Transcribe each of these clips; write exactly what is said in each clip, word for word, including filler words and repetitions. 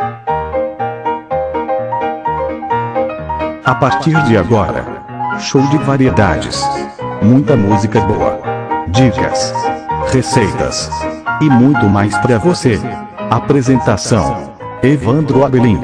A partir de agora, show de variedades. Muita música boa, dicas, receitas e muito mais pra você. Apresentação: Evandro Abelim.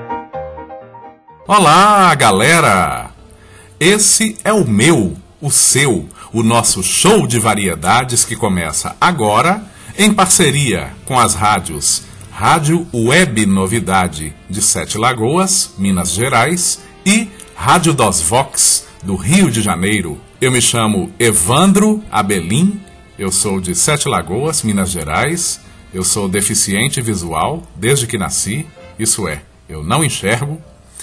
Olá, galera! Esse é o meu, o seu, o nosso show de variedades que começa agora em parceria com as rádios Rádio Web Novidade de Sete Lagoas, Minas Gerais e Rádio Dos Vox do Rio de Janeiro. Eu me chamo Evandro Abelim, eu sou de Sete Lagoas, Minas Gerais, eu sou deficiente visual desde que nasci, isso é, eu não enxergo.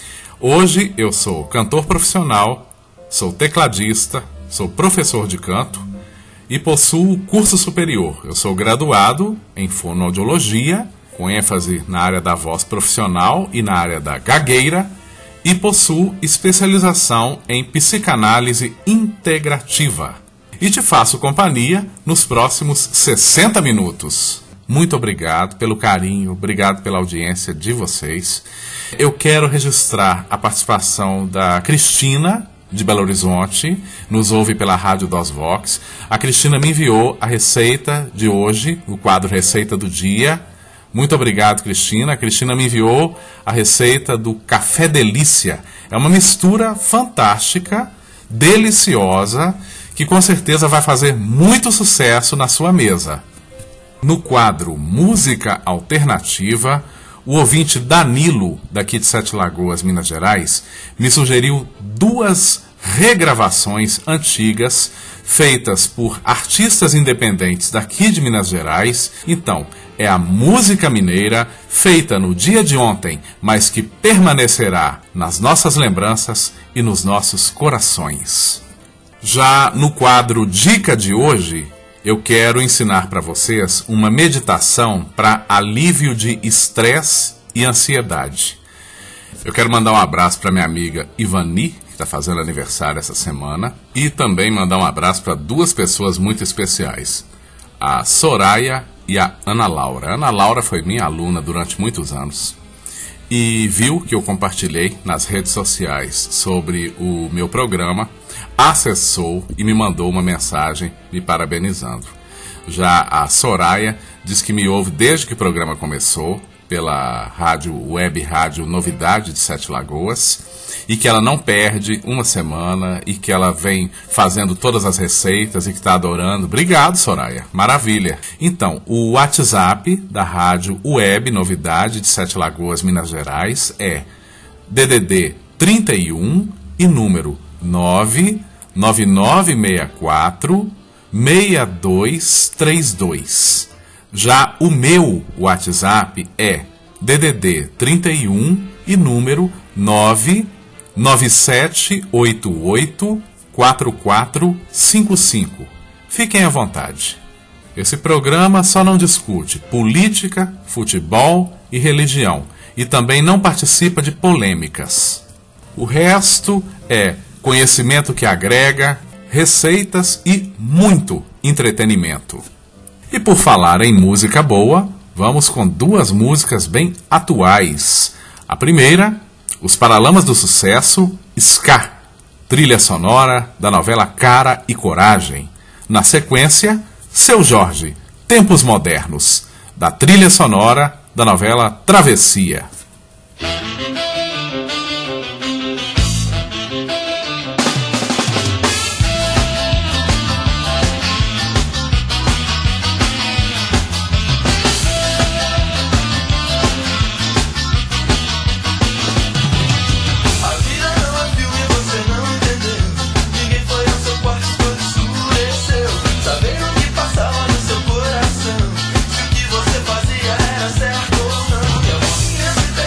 Hoje eu sou cantor profissional, sou tecladista, sou professor de canto e possuo curso superior. Eu sou graduado em fonoaudiologia, com ênfase na área da voz profissional e na área da gagueira, e possuo especialização em psicanálise integrativa. E te faço companhia nos próximos sessenta minutos. Muito obrigado pelo carinho, obrigado pela audiência de vocês. Eu quero registrar a participação da Cristina, de Belo Horizonte, nos ouve pela Rádio Dos Vox. A Cristina me enviou a receita de hoje, o quadro Receita do Dia. Muito obrigado, Cristina. A Cristina me enviou a receita do Café Delícia. É uma mistura fantástica, deliciosa, que com certeza vai fazer muito sucesso na sua mesa. No quadro Música Alternativa, o ouvinte Danilo, daqui de Sete Lagoas, Minas Gerais, me sugeriu duas regravações antigas feitas por artistas independentes daqui de Minas Gerais. Então, é a música mineira feita no dia de ontem, mas que permanecerá nas nossas lembranças e nos nossos corações. Já no quadro Dica de hoje, eu quero ensinar para vocês uma meditação para alívio de estresse e ansiedade. Eu quero mandar um abraço para minha amiga Ivani, que está fazendo aniversário essa semana, e também mandar um abraço para duas pessoas muito especiais, a Soraya e a Ana Laura. A Ana Laura foi minha aluna durante muitos anos e viu que eu compartilhei nas redes sociais sobre o meu programa, acessou e me mandou uma mensagem me parabenizando. Já a Soraya diz que me ouve desde que o programa começou, pela rádio Web Rádio Novidade de Sete Lagoas, e que ela não perde uma semana e que ela vem fazendo todas as receitas e que está adorando. Obrigado, Soraya. Maravilha. Então, o WhatsApp da rádio Web Novidade de Sete Lagoas, Minas Gerais é D D D trinta e um e número nove nove nove seis quatro seis dois três dois. Já o meu WhatsApp é D D D trinta e um e número nove nove sete oito oito quatro quatro cinco cinco. Fiquem à vontade. Esse programa só não discute política, futebol e religião, e também não participa de polêmicas. O resto é conhecimento que agrega, receitas e muito entretenimento. E por falar em música boa, vamos com duas músicas bem atuais. A primeira, Os Paralamas do Sucesso, Ska, trilha sonora da novela Cara e Coragem. Na sequência, Seu Jorge, Tempos Modernos, da trilha sonora da novela Travessia. Você fazia era certo ou não? E a minha cidade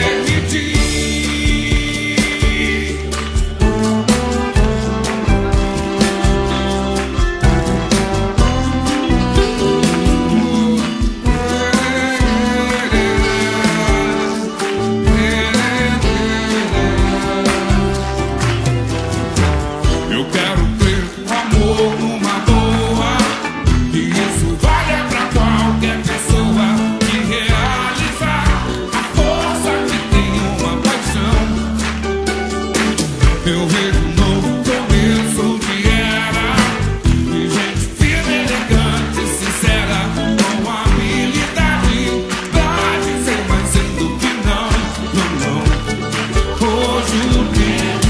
permitir. Eu quero ter o amor numa boa, e isso vale pra qualquer pessoa que realizar a força que tem uma paixão. Eu vejo um novo começo de era, de gente firme, elegante, sincera, com habilidade pra dizer mais sendo que não, não, não. Hoje o tempo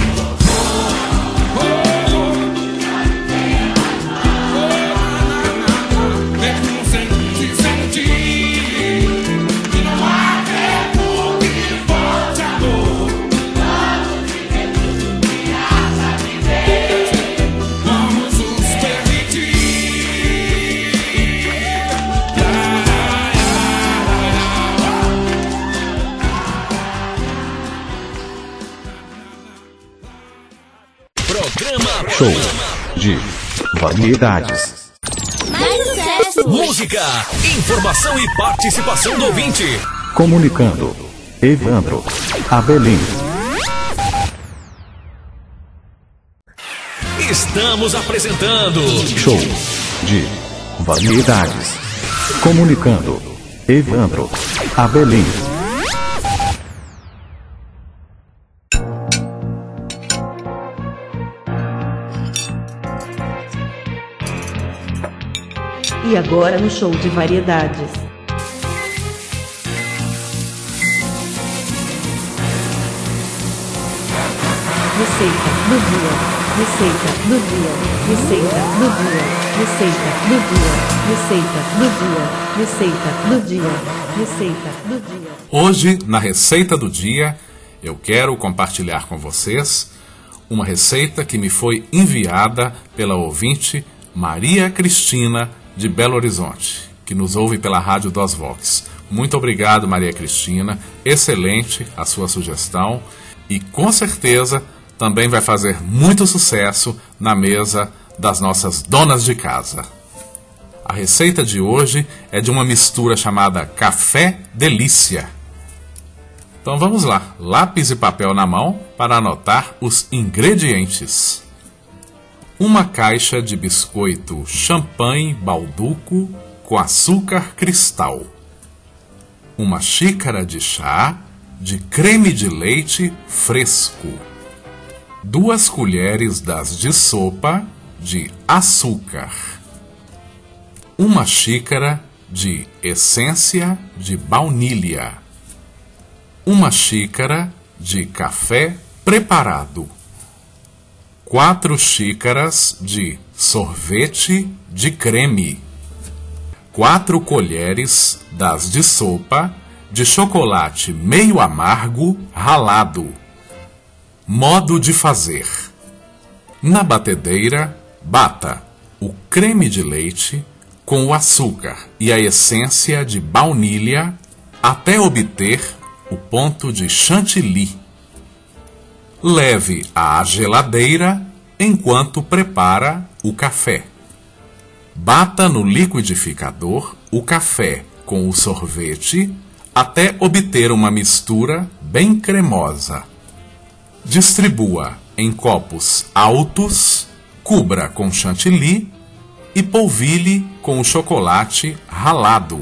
Show de variedades. Mais sucesso! Música, informação e participação do ouvinte. Comunicando. Evandro Abelim. Estamos apresentando Show de variedades. Comunicando. Evandro Abelim. E agora no show de variedades. Receita do dia. Receita do dia. Receita do dia. Receita do dia. Receita do dia. Receita do dia. Receita do dia. Hoje, na Receita do Dia, eu quero compartilhar com vocês uma receita que me foi enviada pela ouvinte Maria Cristina de Belo Horizonte, que nos ouve pela Rádio Dos Vox. Muito obrigado, Maria Cristina. Excelente a sua sugestão e com certeza também vai fazer muito sucesso na mesa das nossas donas de casa. A receita de hoje é de uma mistura chamada Café Delícia. Então vamos lá, lápis e papel na mão para anotar os ingredientes. Uma caixa de biscoito champanhe balduco com açúcar cristal. Uma xícara de chá de creme de leite fresco. Duas colheres das de sopa de açúcar. Uma xícara de essência de baunilha. Uma xícara de café preparado. Quatro xícaras de sorvete de creme. Quatro colheres das de sopa de chocolate meio amargo ralado. Modo de fazer: na batedeira, bata o creme de leite com o açúcar e a essência de baunilha até obter o ponto de chantilly. Leve à geladeira enquanto prepara o café. Bata no liquidificador o café com o sorvete até obter uma mistura bem cremosa. Distribua em copos altos, cubra com chantilly e polvilhe com o chocolate ralado.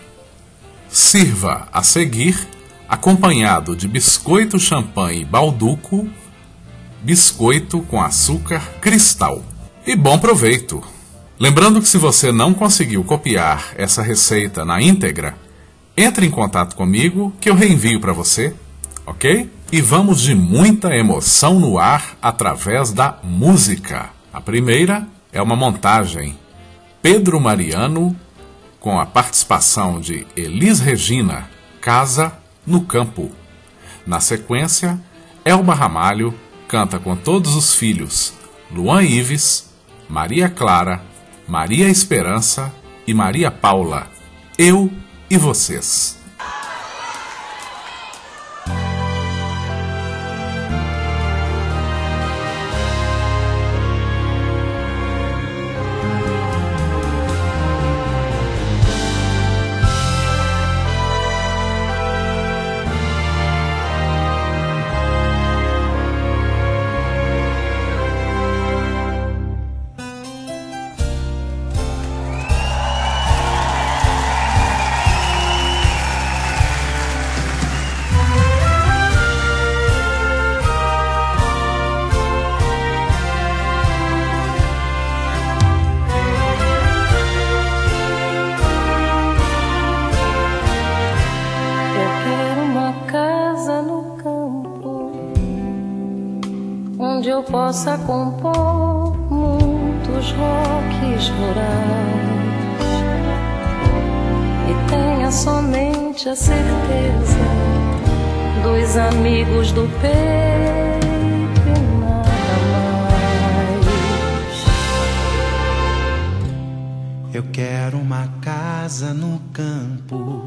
Sirva a seguir acompanhado de biscoito champanhe balduco, biscoito com açúcar cristal. E bom proveito! Lembrando que se você não conseguiu copiar essa receita na íntegra, entre em contato comigo que eu reenvio para você, ok? E vamos de muita emoção no ar através da música. A primeira é uma montagem Pedro Mariano com a participação de Elis Regina, Casa no Campo. Na sequência, Elba Ramalho canta com todos os filhos Luan Ives, Maria Clara, Maria Esperança e Maria Paula. Eu e vocês. casa no campo, onde eu possa compor muitos rocks rurais e tenha somente a certeza dos amigos do peito e nada mais. Eu quero uma casa no campo,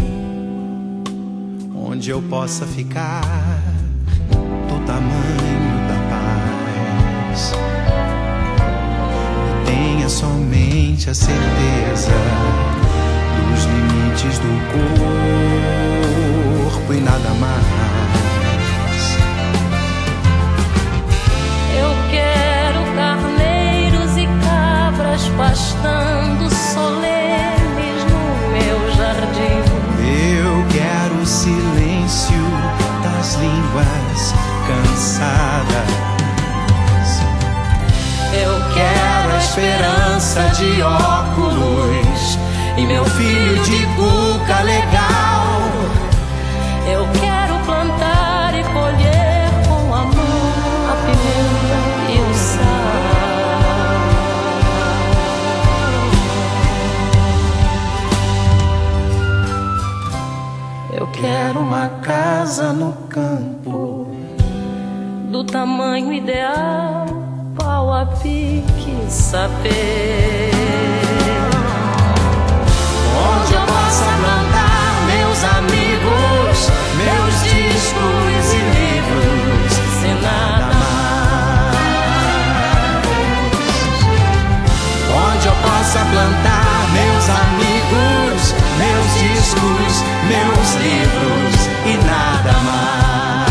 onde eu possa ficar do tamanho da paz e tenha somente a certeza dos limites do corpo e nada mais. Eu quero carneiros e cabras pastando solenes no meu jardim. Eu quero o silêncio das línguas cansadas. Eu quero a esperança de óculos e meu filho de cuca legal. Eu quero plantar e colher com amor a pimenta e o sal. Eu quero uma casa no campo, do tamanho ideal, pau a pique, sapê, onde eu possa plantar meus amigos, meus discos e livros, sem nada mais. Onde eu possa plantar meus amigos, meus discos, meus livros e nada mais.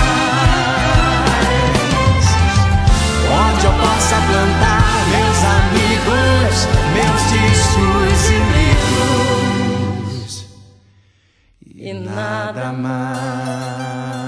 Onde eu possa plantar meus amigos, meus discos e livros e nada mais.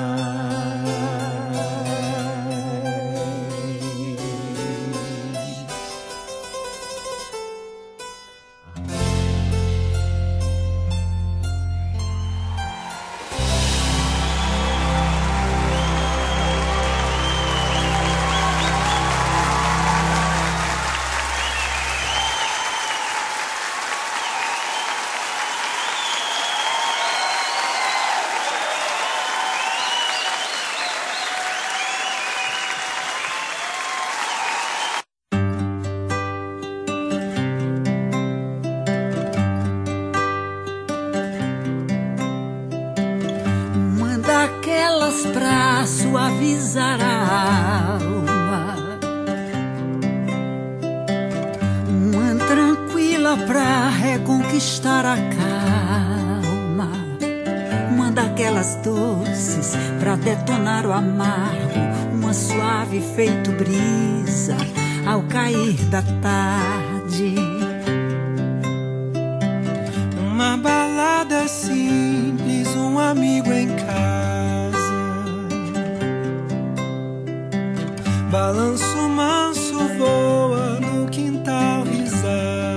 Pra suavizar a alma, uma tranquila pra reconquistar a calma, uma daquelas doces pra detonar o amargo, uma suave feito brisa ao cair da tarde, uma balada simples, um amigo em casa. Balanço manso voa no quintal, risadas,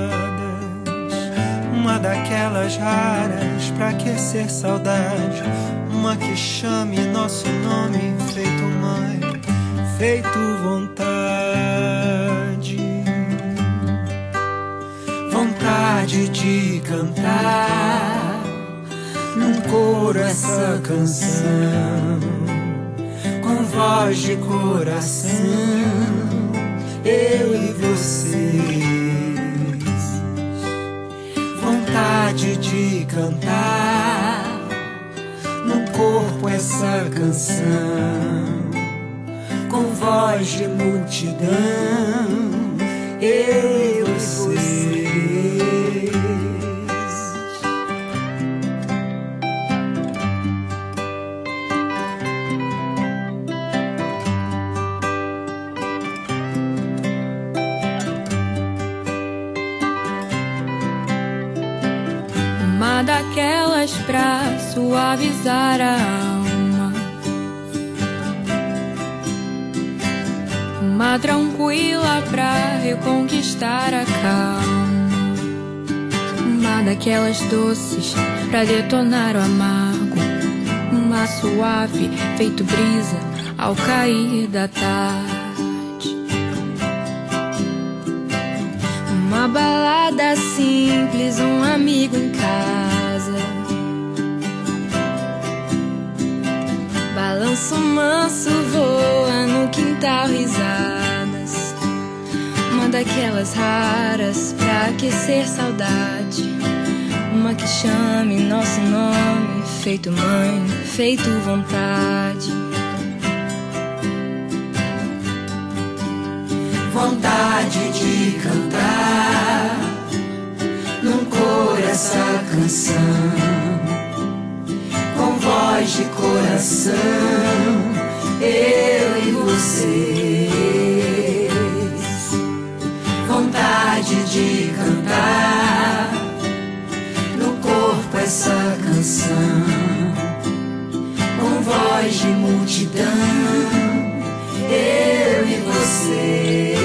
uma daquelas raras pra aquecer saudade, uma que chame nosso nome, feito mãe, feito vontade. Vontade de cantar num coro essa canção, com voz de coração, eu e vocês. Vontade de cantar no corpo essa canção, com voz de multidão, eu e vocês. Uma daquelas pra suavizar a alma, uma tranquila pra reconquistar a calma, uma daquelas doces pra detonar o amargo, uma nela suave, feito brisa ao cair da tarde. Uma balada simples, um amigo em casa, balanço manso voa no quintal, risadas, uma daquelas raras pra aquecer saudade, uma que chame nosso nome, feito mãe, feito vontade. Vontade de cantar num coro essa canção, com voz de coração, eu e vocês. Vontade de cantar no corpo essa canção, com voz de multidão, eu e vocês.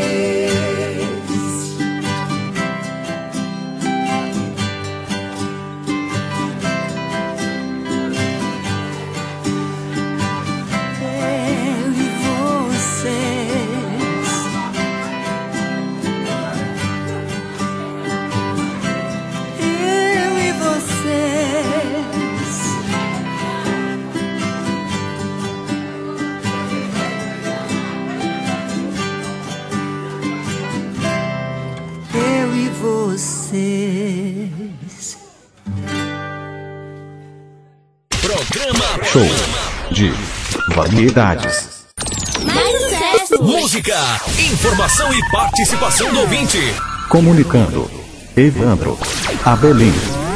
Programa Show de variedades. Mais sucesso! Música, informação e participação do ouvinte. Comunicando. Evandro Abelim.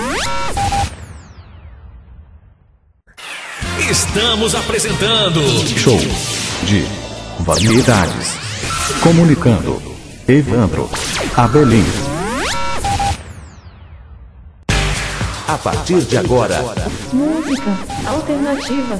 Estamos apresentando Show de variedades. Comunicando. Evandro Abelim. A partir de agora, Música alternativa.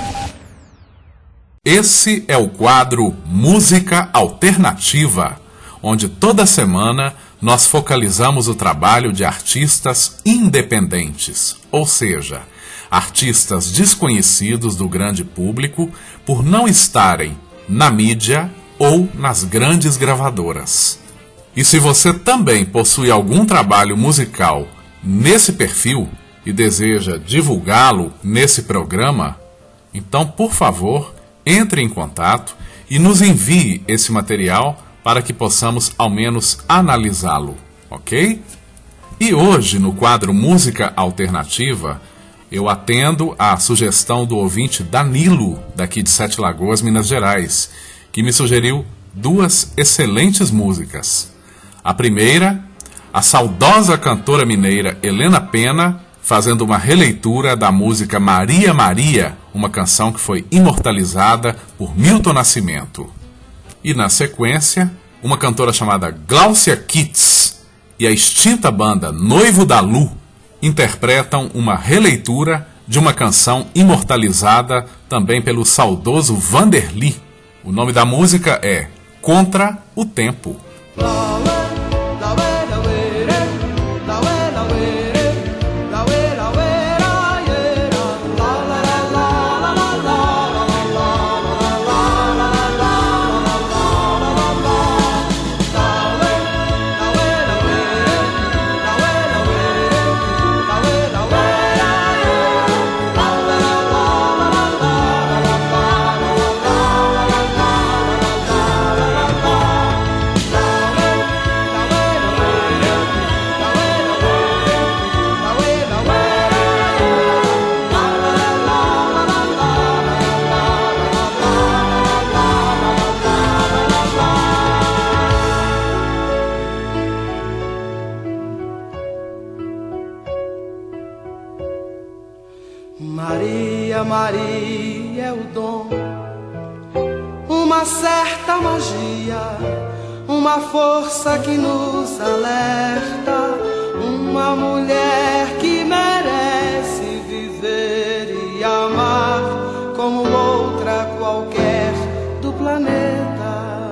Esse é o quadro Música Alternativa, onde toda semana nós focalizamos o trabalho de artistas independentes, ou seja, artistas desconhecidos do grande público por não estarem na mídia ou nas grandes gravadoras. E se você também possui algum trabalho musical nesse perfil e deseja divulgá-lo nesse programa, então, por favor, entre em contato e nos envie esse material para que possamos ao menos analisá-lo, ok? E hoje, no quadro Música Alternativa, eu atendo à sugestão do ouvinte Danilo, daqui de Sete Lagoas, Minas Gerais, que me sugeriu duas excelentes músicas. A primeira, a saudosa cantora mineira Helena Pena, fazendo uma releitura da música Maria Maria, uma canção que foi imortalizada por Milton Nascimento. E na sequência, uma cantora chamada Gláucia Kitts e a extinta banda Noivo da Lu interpretam uma releitura de uma canção imortalizada também pelo saudoso Vanderly. O nome da música é Contra o Tempo. Maria, Maria é o dom, uma certa magia, uma força que nos alerta, uma mulher que merece viver e amar como outra qualquer do planeta.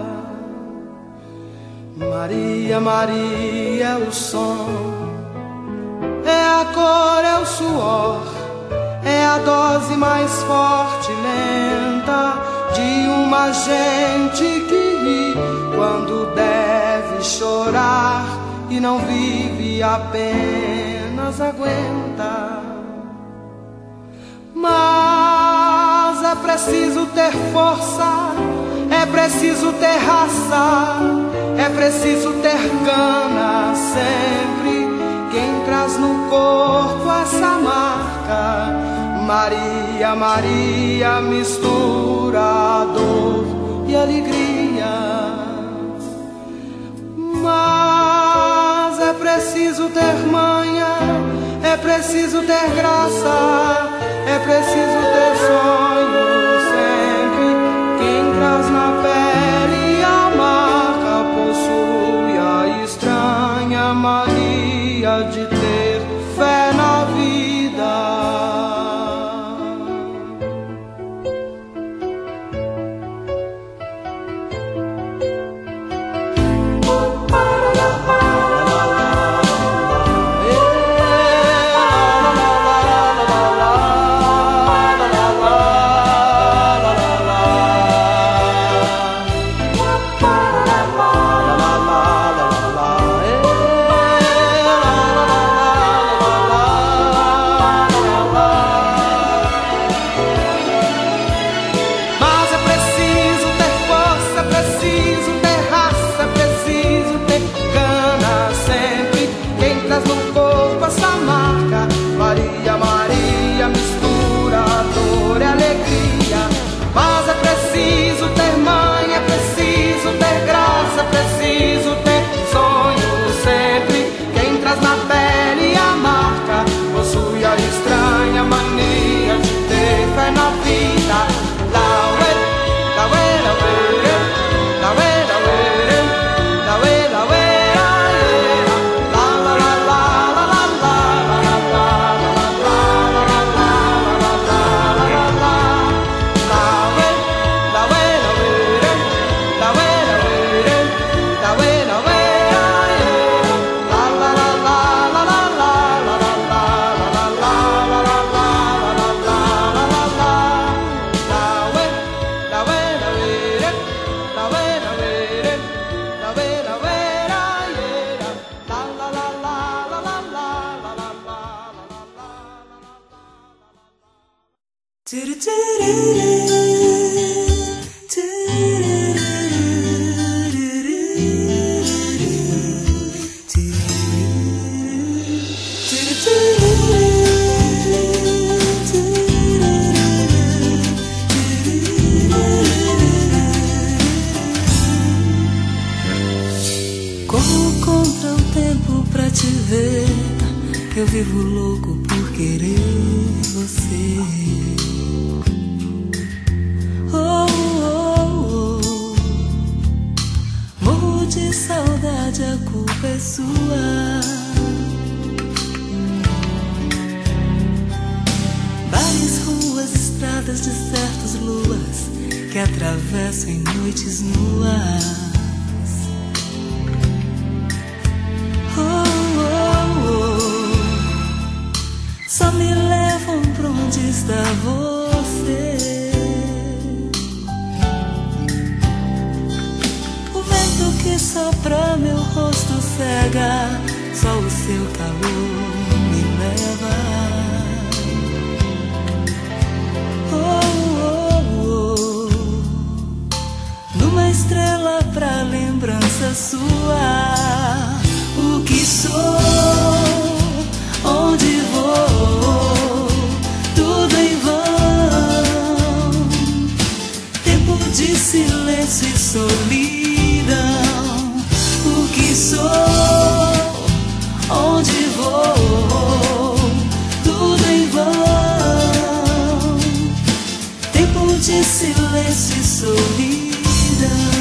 Maria, Maria é o som, é a cor, é o suor, é é a dose mais forte e lenta de uma gente que ri quando deve chorar e não vive, apenas aguenta. Mas é preciso ter força, é preciso ter raça, é preciso ter gana sempre. Quem traz no corpo essa marca, Maria, Maria, mistura dor e alegria. Mas é preciso ter manha, é preciso ter graça, é preciso ter sonho sempre. Quem traz na pele a marca possui a estranha mania de ter fé na vida. Eu vivo louco por querer você. Oh, oh, oh. Morro de saudade, a culpa é sua. Bares, ruas, estradas, desertos, luas que atravesso em noites nuas. Só me levam pra onde está você. O vento que sopra meu rosto cega, só o seu calor me leva. Oh, oh, oh. Numa estrela pra lembrança sua. O que sou? Onde vou, tudo em vão. Tempo de silêncio e solidão. O que sou, onde vou, tudo em vão. Tempo de silêncio e solidão.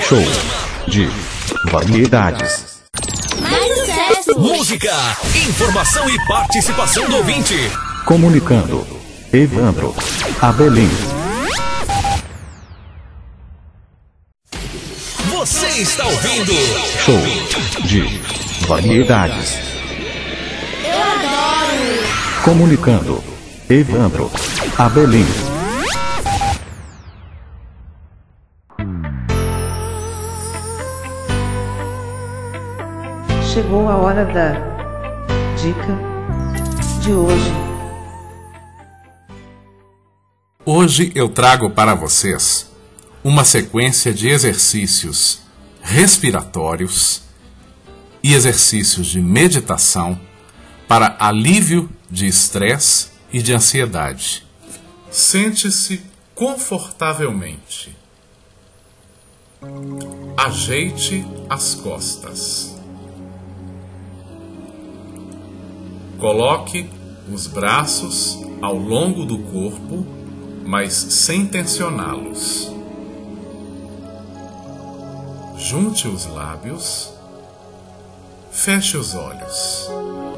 Show de variedades. Mais sucesso! Música, informação e participação do ouvinte. Comunicando. Evandro Abelim. Você está ouvindo Show de variedades. Eu adoro! Comunicando. Evandro Abelim. Chegou a hora da dica de hoje. Hoje eu trago para vocês uma sequência de exercícios respiratórios e exercícios de meditação para alívio de estresse e de ansiedade. Sente-se confortavelmente. Ajeite as costas. Coloque os braços ao longo do corpo, mas sem tensioná-los. Junte os lábios. Feche os olhos.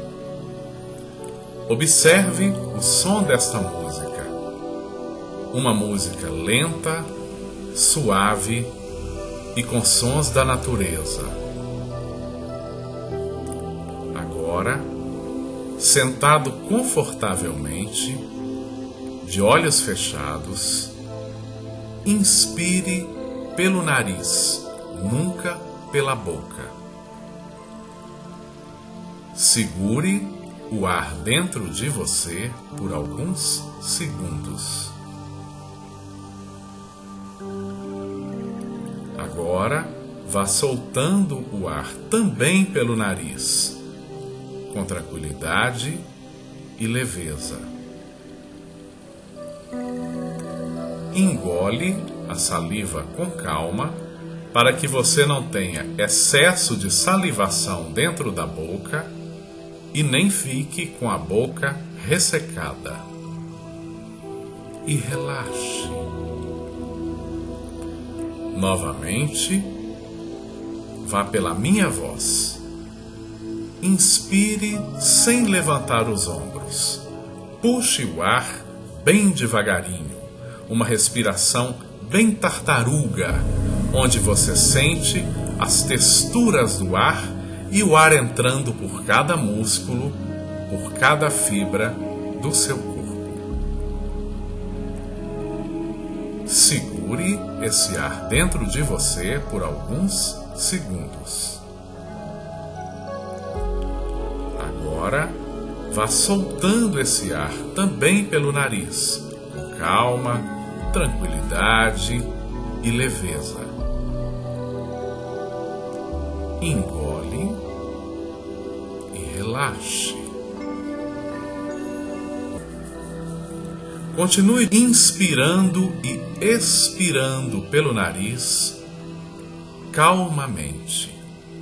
Observe o som desta música. Uma música lenta, suave e com sons da natureza. Agora, sentado confortavelmente, de olhos fechados, inspire pelo nariz, nunca pela boca. Segure o ar dentro de você por alguns segundos. Agora, vá soltando o ar também pelo nariz, com tranquilidade e leveza. Engole a saliva com calma, para que você não tenha excesso de salivação dentro da boca e nem fique com a boca ressecada. E relaxe. Novamente, vá pela minha voz. Inspire sem levantar os ombros. Puxe o ar bem devagarinho. Uma respiração bem tartaruga, onde você sente as texturas do ar e o ar entrando por cada músculo, por cada fibra do seu corpo. Segure esse ar dentro de você por alguns segundos. Agora, vá soltando esse ar também pelo nariz, com calma, tranquilidade e leveza. Engole e relaxe. Continue inspirando e expirando pelo nariz calmamente.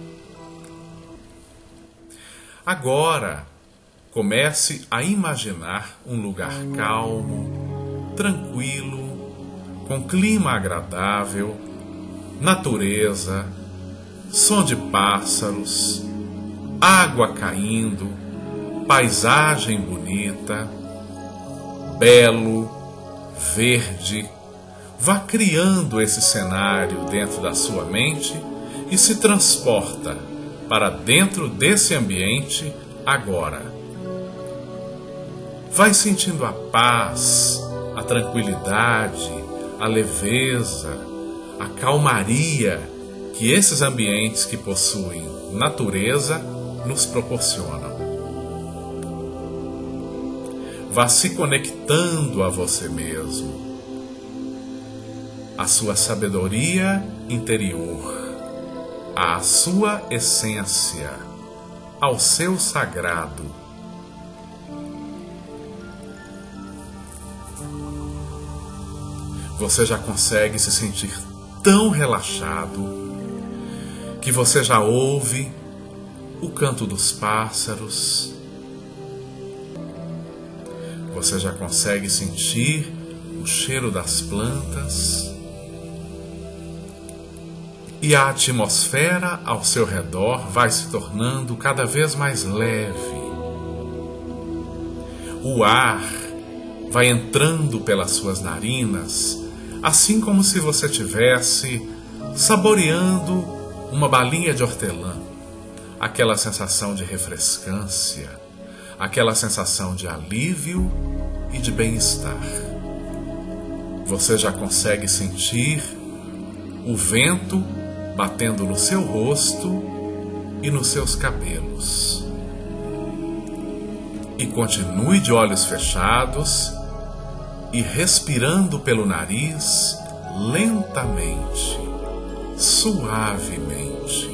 Agora, comece a imaginar um lugar calmo, tranquilo, com clima agradável, natureza, som de pássaros, água caindo, paisagem bonita, belo, verde. Vá criando esse cenário dentro da sua mente e se transporta para dentro desse ambiente agora. Vai sentindo a paz, a tranquilidade, a leveza, a calmaria que esses ambientes que possuem natureza nos proporcionam. Vá se conectando a você mesmo, à sua sabedoria interior, à sua essência, ao seu sagrado. Você já consegue se sentir tão relaxado que você já ouve o canto dos pássaros. Você já consegue sentir o cheiro das plantas. E a atmosfera ao seu redor vai se tornando cada vez mais leve. O ar vai entrando pelas suas narinas, assim como se você estivesse saboreando uma balinha de hortelã. Aquela sensação de refrescância, aquela sensação de alívio e de bem-estar. Você já consegue sentir o vento batendo no seu rosto e nos seus cabelos. E continue de olhos fechados e respirando pelo nariz lentamente, suavemente.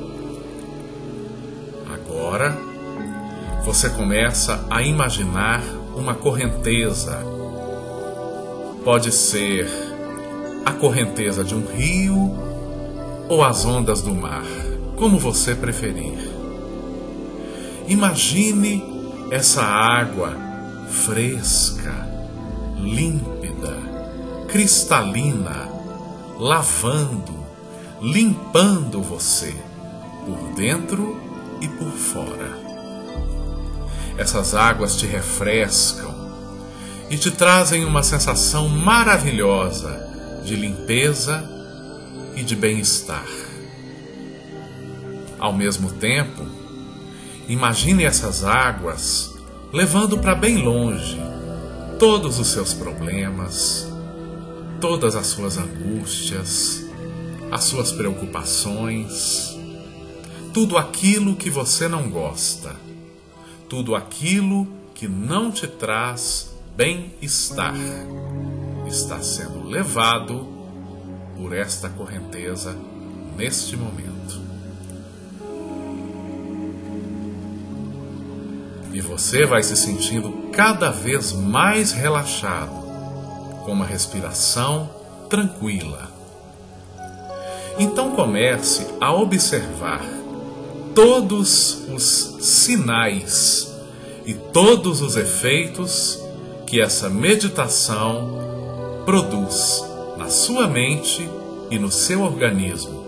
Agora, você começa a imaginar uma correnteza. Pode ser a correnteza de um rio ou as ondas do mar, como você preferir. Imagine essa água fresca, límpida, cristalina, lavando, limpando você, por dentro e por fora. Essas águas te refrescam e te trazem uma sensação maravilhosa de limpeza e de bem-estar. Ao mesmo tempo, imagine essas águas levando para bem longe todos os seus problemas, todas as suas angústias, as suas preocupações, tudo aquilo que você não gosta, tudo aquilo que não te traz bem-estar, está sendo levado por esta correnteza neste momento. E você vai se sentindo cada vez mais relaxado, com uma respiração tranquila. Então comece a observar todos os sinais e todos os efeitos que essa meditação produz na sua mente e no seu organismo.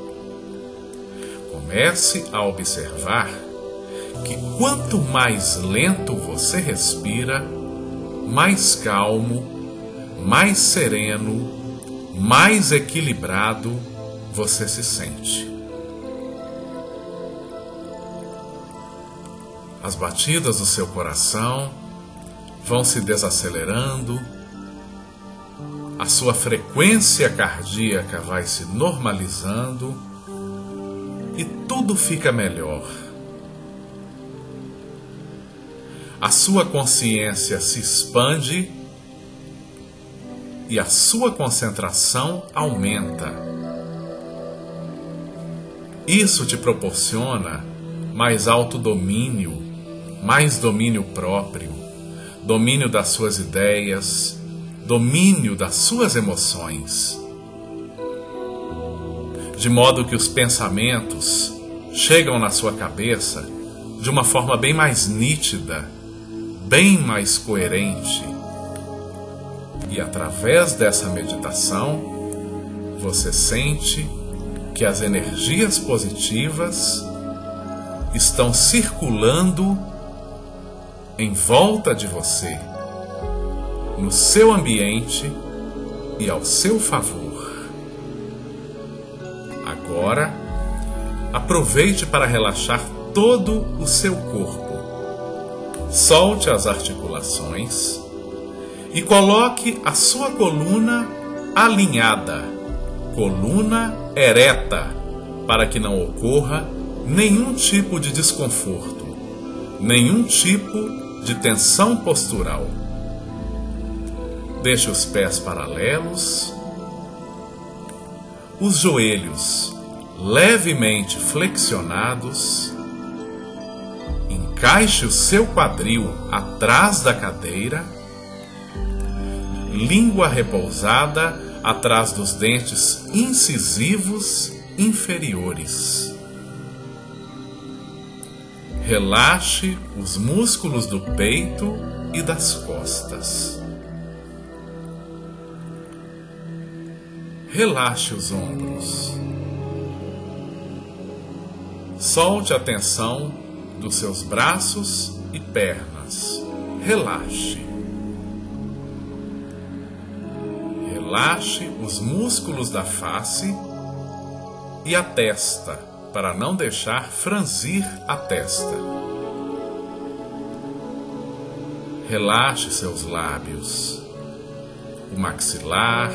Comece a observar que quanto mais lento você respira, mais calmo, mais sereno, mais equilibrado você se sente. As batidas do seu coração vão se desacelerando, a sua frequência cardíaca vai se normalizando e tudo fica melhor. A sua consciência se expande e a sua concentração aumenta. Isso te proporciona mais autodomínio, mais domínio próprio, domínio das suas ideias, domínio das suas emoções. De modo que os pensamentos chegam na sua cabeça de uma forma bem mais nítida, bem mais coerente. E através dessa meditação, você sente que as energias positivas estão circulando em volta de você, no seu ambiente e ao seu favor. Agora, aproveite para relaxar todo o seu corpo. Solte as articulações e coloque a sua coluna alinhada, coluna ereta, para que não ocorra nenhum tipo de desconforto, nenhum tipo de tensão postural. Deixe os pés paralelos, os joelhos levemente flexionados. Encaixe o seu quadril atrás da cadeira, língua repousada atrás dos dentes incisivos inferiores. Relaxe os músculos do peito e das costas. Relaxe os ombros. Solte a tensão dos seus braços e pernas. Relaxe. Relaxe os músculos da face e a testa, para não deixar franzir a testa. Relaxe seus lábios, o maxilar.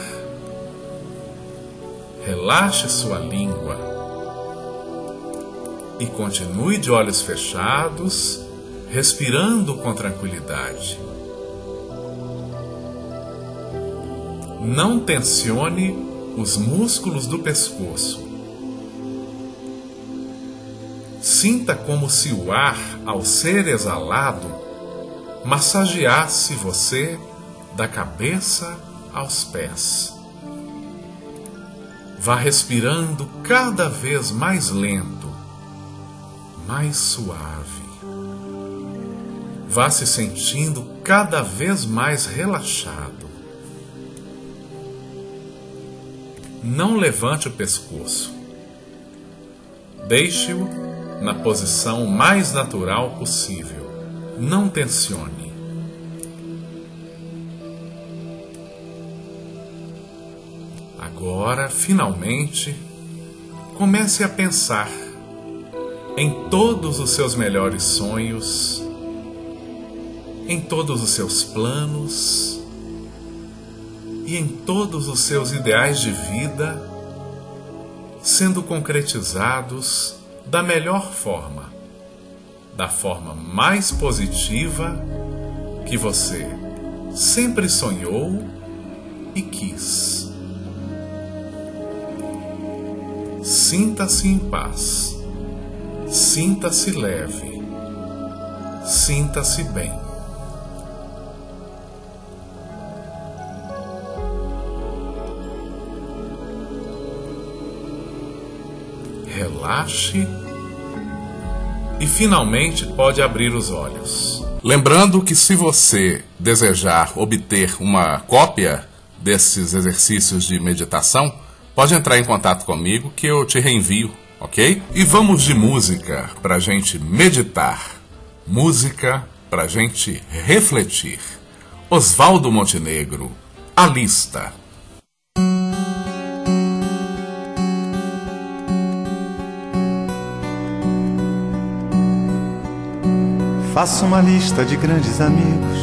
Relaxe sua língua e continue de olhos fechados, respirando com tranquilidade. Não tensione os músculos do pescoço. Sinta como se o ar, ao ser exalado, massageasse você da cabeça aos pés. Vá respirando cada vez mais lento, mais suave. Vá se sentindo cada vez mais relaxado. Não levante o pescoço. Deixe-o na posição mais natural possível. Não tensione. Agora, finalmente, comece a pensar em todos os seus melhores sonhos, em todos os seus planos e em todos os seus ideais de vida sendo concretizados da melhor forma, da forma mais positiva que você sempre sonhou e quis. Sinta-se em paz, sinta-se leve, sinta-se bem. Relaxe e finalmente pode abrir os olhos. Lembrando que se você desejar obter uma cópia desses exercícios de meditação, pode entrar em contato comigo que eu te reenvio, ok? E vamos de música pra gente meditar. Música pra gente refletir. Oswaldo Montenegro, A Lista. Faça uma lista de grandes amigos,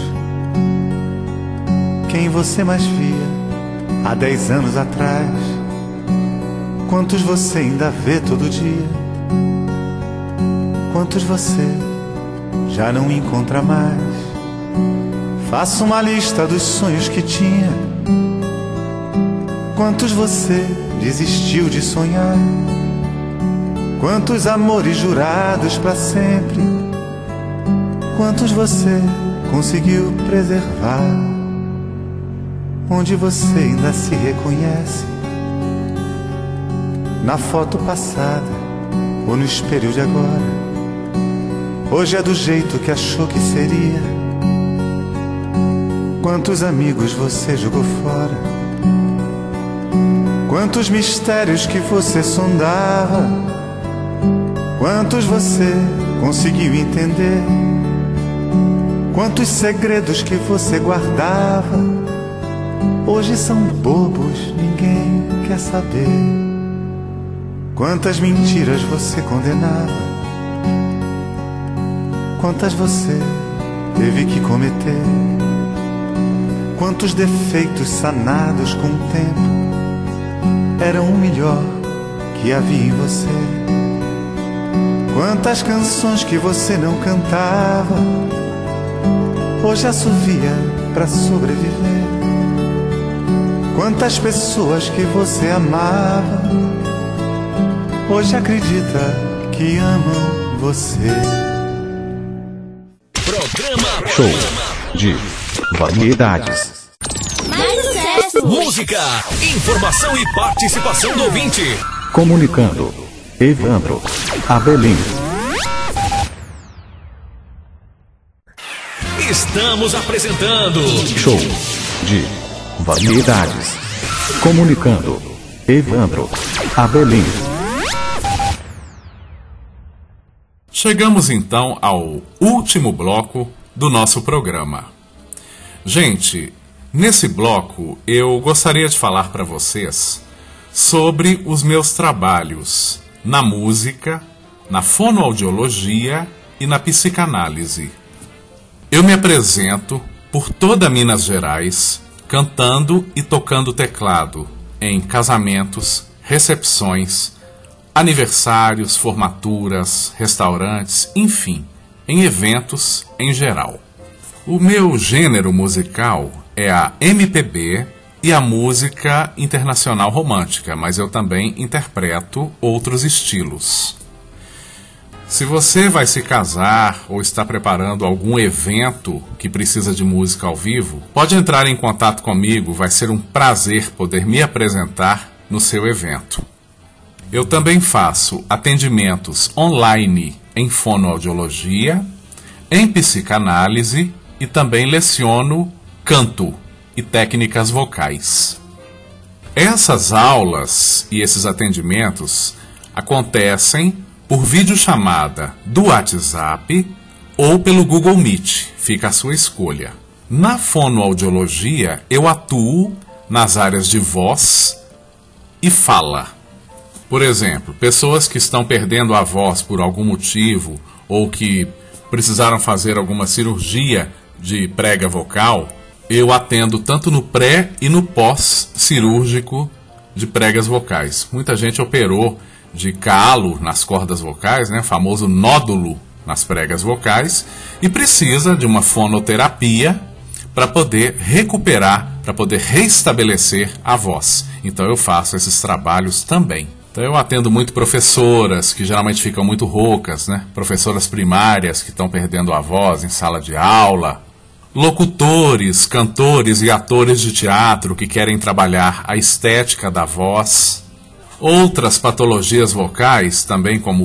quem você mais via há dez anos atrás, quantos você ainda vê todo dia, quantos você já não encontra mais. Faça uma lista dos sonhos que tinha, quantos você desistiu de sonhar, quantos amores jurados pra sempre, quantos você conseguiu preservar, onde você ainda se reconhece, na foto passada ou no espelho de agora. Hoje é do jeito que achou que seria, quantos amigos você jogou fora, quantos mistérios que você sondava, quantos você conseguiu entender, quantos segredos que você guardava, hoje são bobos, ninguém quer saber. Quantas mentiras você condenava, quantas você teve que cometer, quantos defeitos sanados com o tempo eram o melhor que havia em você, quantas canções que você não cantava, hoje assovia pra sobreviver, quantas pessoas que você amava, hoje acredita que amam você. Programa Show de variedades. Mais sucesso! Música, informação e participação do ouvinte. Comunicando. Evandro Abelim. Estamos apresentando Show de variedades. Comunicando. Evandro Abelim. Chegamos então ao último bloco do nosso programa. Gente, nesse bloco eu gostaria de falar para vocês sobre os meus trabalhos na música, na fonoaudiologia e na psicanálise. Eu me apresento por toda Minas Gerais, cantando e tocando teclado em casamentos, recepções, aniversários, formaturas, restaurantes, enfim, em eventos em geral. O meu gênero musical é a M P B e a música internacional romântica, mas eu também interpreto outros estilos. Se você vai se casar ou está preparando algum evento que precisa de música ao vivo, pode entrar em contato comigo, vai ser um prazer poder me apresentar no seu evento. Eu também faço atendimentos online em fonoaudiologia, em psicanálise e também leciono canto e técnicas vocais. Essas aulas e esses atendimentos acontecem por videochamada do WhatsApp ou pelo Google Meet, fica a sua escolha. Na fonoaudiologia, eu atuo nas áreas de voz e fala. Por exemplo, pessoas que estão perdendo a voz por algum motivo ou que precisaram fazer alguma cirurgia de prega vocal, eu atendo tanto no pré e no pós-cirúrgico de pregas vocais. Muita gente operou de calo nas cordas vocais, né, famoso nódulo nas pregas vocais, e precisa de uma fonoterapia para poder recuperar, para poder restabelecer a voz. Então eu faço esses trabalhos também. Então eu atendo muito professoras que geralmente ficam muito roucas, né? Professoras primárias que estão perdendo a voz em sala de aula, locutores, cantores e atores de teatro que querem trabalhar a estética da voz. Outras patologias vocais, também como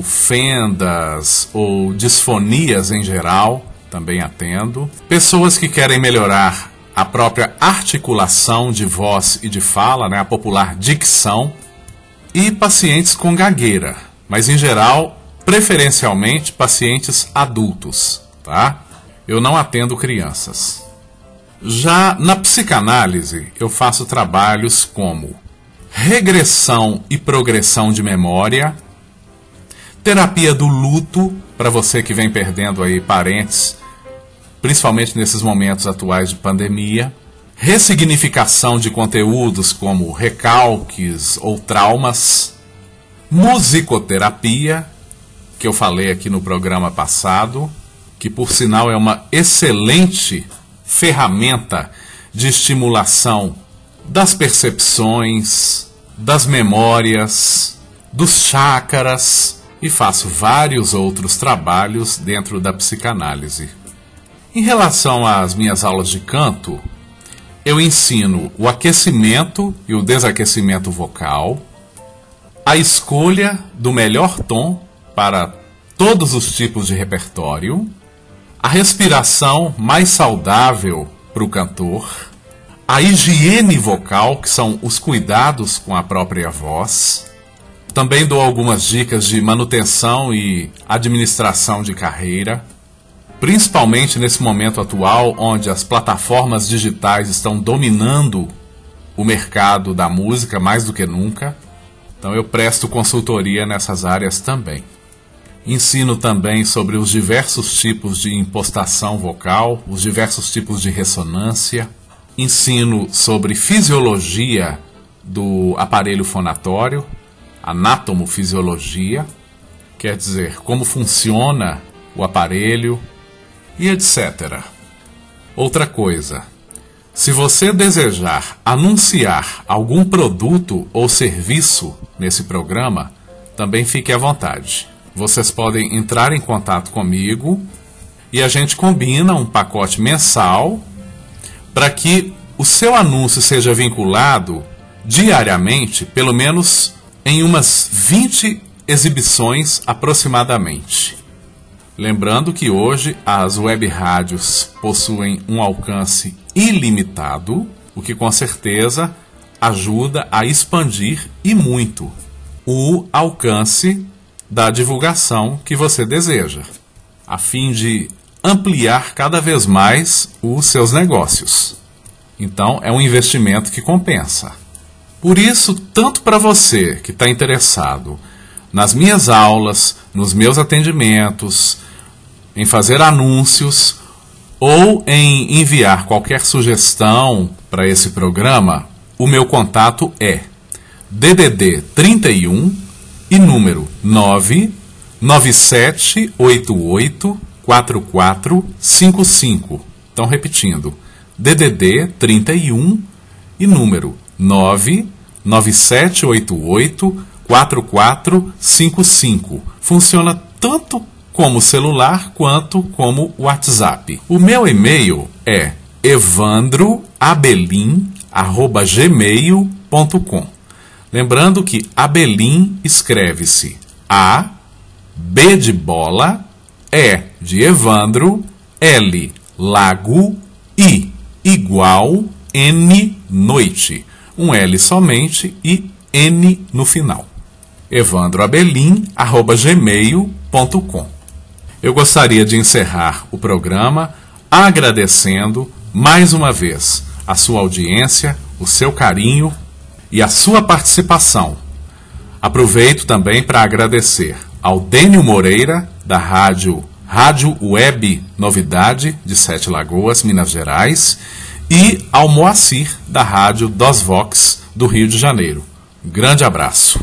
fendas ou disfonias em geral, também atendo. Pessoas que querem melhorar a própria articulação de voz e de fala, né? A popular dicção. E pacientes com gagueira, mas em geral, preferencialmente pacientes adultos, tá? Eu não atendo crianças. Já na psicanálise, eu faço trabalhos como regressão e progressão de memória, terapia do luto, para você que vem perdendo aí parentes, principalmente nesses momentos atuais de pandemia, ressignificação de conteúdos como recalques ou traumas, musicoterapia, que eu falei aqui no programa passado, que por sinal é uma excelente ferramenta de estimulação das percepções, das memórias, dos chakras, e faço vários outros trabalhos dentro da psicanálise. Em relação às minhas aulas de canto, eu ensino o aquecimento e o desaquecimento vocal, a escolha do melhor tom para todos os tipos de repertório, a respiração mais saudável para o cantor, a higiene vocal, que são os cuidados com a própria voz. Também dou algumas dicas de manutenção e administração de carreira, principalmente nesse momento atual, onde as plataformas digitais estão dominando o mercado da música mais do que nunca. Então eu presto consultoria nessas áreas também. Ensino também sobre os diversos tipos de impostação vocal, os diversos tipos de ressonância. Ensino sobre fisiologia do aparelho fonatório, anatomofisiologia, quer dizer, como funciona o aparelho, e etcétera. Outra coisa, se você desejar anunciar algum produto ou serviço nesse programa, também fique à vontade. Vocês podem entrar em contato comigo e a gente combina um pacote mensal para que o seu anúncio seja vinculado diariamente, pelo menos em umas vinte exibições aproximadamente. Lembrando que hoje as web rádios possuem um alcance ilimitado, o que com certeza ajuda a expandir e muito o alcance da divulgação que você deseja, a fim de ampliar cada vez mais os seus negócios. Então, é um investimento que compensa. Por isso, tanto para você que está interessado nas minhas aulas, nos meus atendimentos, em fazer anúncios ou em enviar qualquer sugestão para esse programa, o meu contato é D D D trinta e um e número nove nove sete oito oito quatro quatro cinco cinco. Então, repetindo, D D D trinta e um e número nove nove sete oito oito quatro quatro cinco cinco. Funciona tanto como celular quanto como WhatsApp. O meu e-mail é evandro abelim arroba gmail ponto com. Lembrando que Abelim escreve-se A, B de bola, E de Evandro, L, lago, I, igual, N, noite. Um L somente e N no final. evandro abelim arroba gmail ponto com. Eu gostaria de encerrar o programa agradecendo mais uma vez a sua audiência, o seu carinho e a sua participação. Aproveito também para agradecer ao Dênio Moreira, da rádio Rádio Web Novidade, de Sete Lagoas, Minas Gerais, e ao Moacir, da rádio Dosvox, do Rio de Janeiro. Grande abraço.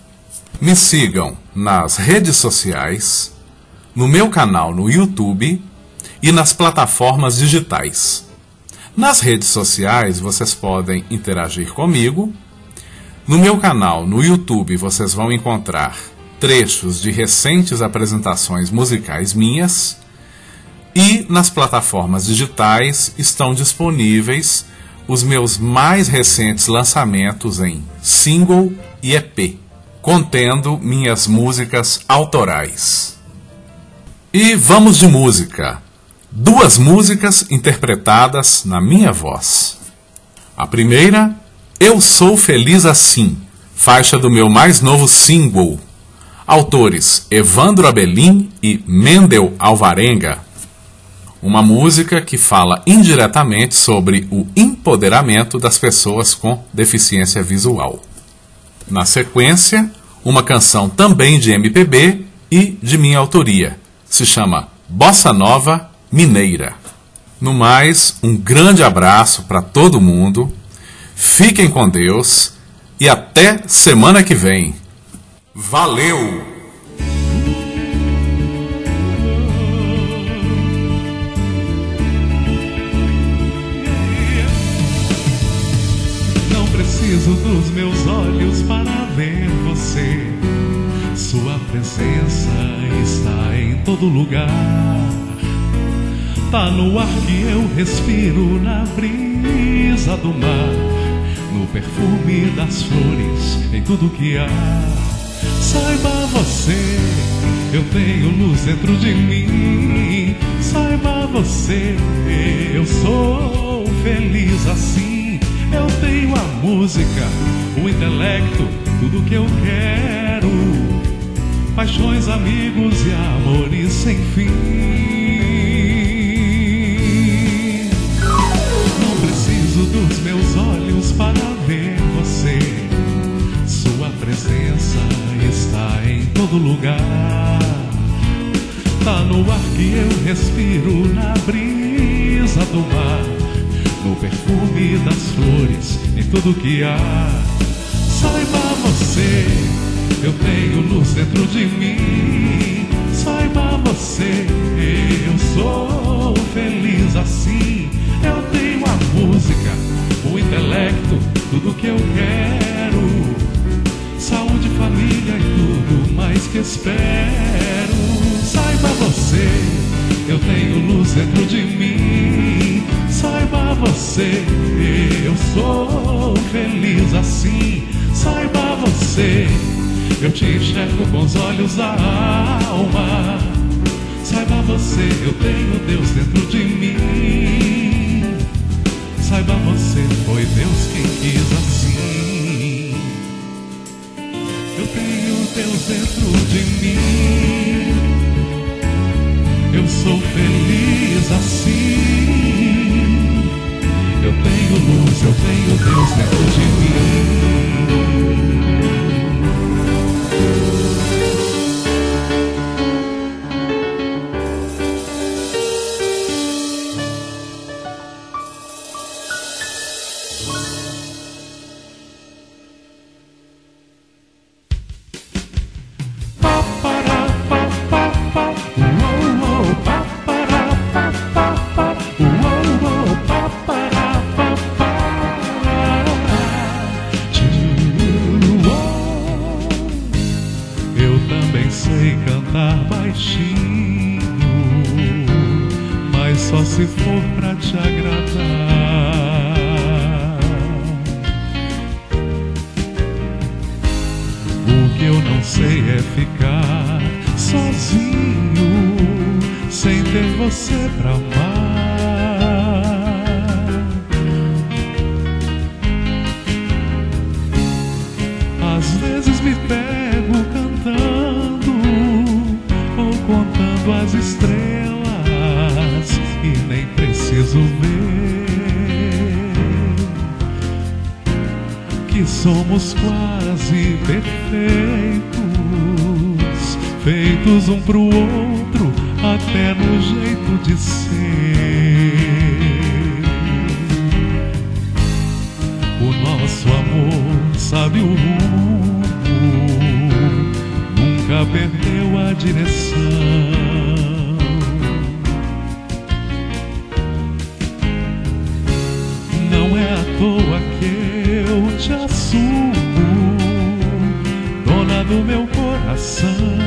Me sigam nas redes sociais, no meu canal no YouTube e nas plataformas digitais. Nas redes sociais vocês podem interagir comigo. No meu canal no YouTube vocês vão encontrar trechos de recentes apresentações musicais minhas. E nas plataformas digitais estão disponíveis os meus mais recentes lançamentos em single e E P, contendo minhas músicas autorais. E vamos de música. Duas músicas interpretadas na minha voz. A primeira, Eu Sou Feliz Assim, faixa do meu mais novo single. Autores Evandro Abelim e Mendel Alvarenga. Uma música que fala indiretamente sobre o empoderamento das pessoas com deficiência visual. Na sequência, uma canção também de M P B e de minha autoria. Se chama Bossa Nova Mineira. No mais, um grande abraço para todo mundo. Fiquem com Deus e até semana que vem. Valeu! Preciso dos meus olhos para ver você. Sua presença está em todo lugar. Tá no ar que eu respiro, na brisa do mar, no perfume das flores, em tudo que há. Saiba você, eu tenho luz dentro de mim. Saiba você, eu sou feliz assim. Eu tenho a música, o intelecto, tudo que eu quero. Paixões, amigos e amores sem fim. Não preciso dos meus olhos para ver você. Sua presença está em todo lugar. Tá no ar que eu respiro, na brisa do mar, no perfume das flores, em tudo que há. Saiba você, eu tenho luz dentro de mim. Saiba você, eu sou feliz assim. Eu tenho a música, o intelecto, tudo que eu quero. Saúde, família e tudo mais que espero. Saiba você, eu tenho luz dentro de mim. Saiba você, eu sou feliz assim. Saiba você, eu te enxergo com os olhos da alma. Saiba você, eu tenho Deus dentro de mim. Saiba você, foi Deus quem quis assim. Eu tenho Deus dentro de mim. Eu sou feliz assim. Eu tenho luz, eu tenho Deus dentro de mim. Se for pra te agradar, o que eu não sei é ficar sozinho, sem ter você pra amar. Às vezes me pego cantando ou contando as estrelas, e nem preciso ver que somos quase perfeitos, feitos um pro outro, até no jeito de ser. O nosso amor sabe o rumo, nunca perdeu a direção. Não é à toa que eu te assumo, dona do meu coração.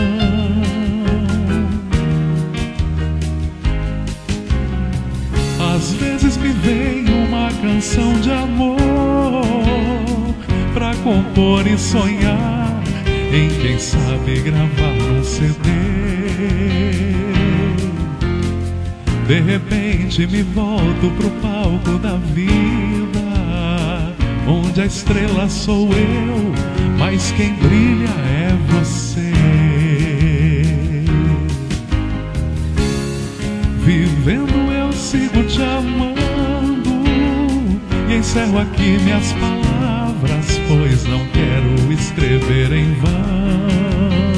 Às vezes me vem uma canção de amor pra compor e sonhar em quem sabe gravar num C D. De repente me volto pro palco da vida, onde a estrela sou eu, mas quem brilha é você. Vivendo eu sigo te amando, e encerro aqui minhas palavras, pois não quero escrever em vão.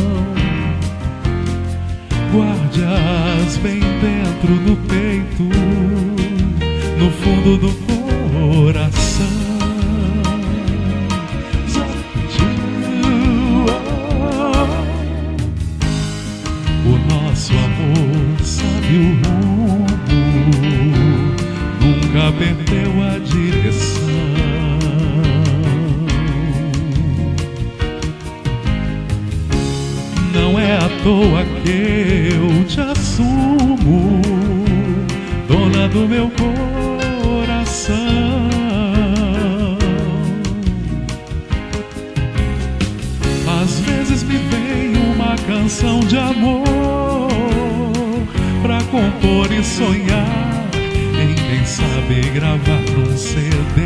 Guarde-as bem dentro do peito, no fundo do coração. O nosso amor sabe o rumo, nunca perdeu a direção. Não é à toa que eu te assumo, dona do meu coração. Às vezes me vem uma canção de amor pra compor e sonhar em quem sabe gravar num C D.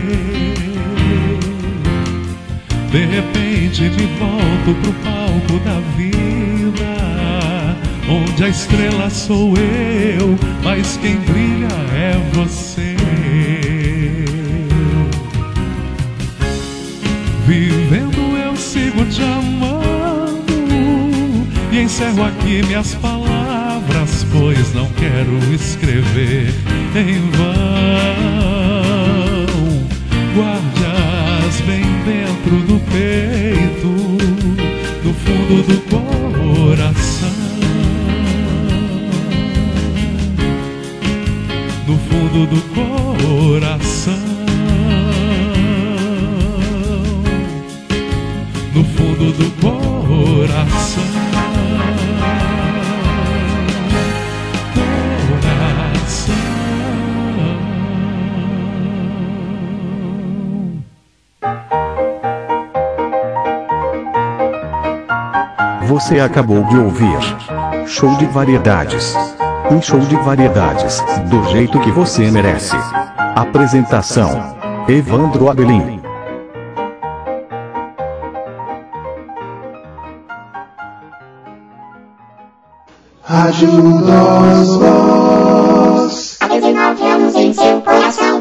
De repente me volto pro palco da vida, onde a estrela sou eu, mas quem brilha é você. Vivendo eu sigo te amando, e encerro aqui minhas palavras, pois não quero escrever em vão. Guarde-as bem dentro do peito, no fundo do coração. No fundo do coração. No fundo do coração. Você acabou de ouvir Show de Variedades. Um show de variedades, do jeito que você merece. Apresentação: Evandro Abelim. Ajuda os vós. Há dezenove anos em seu coração.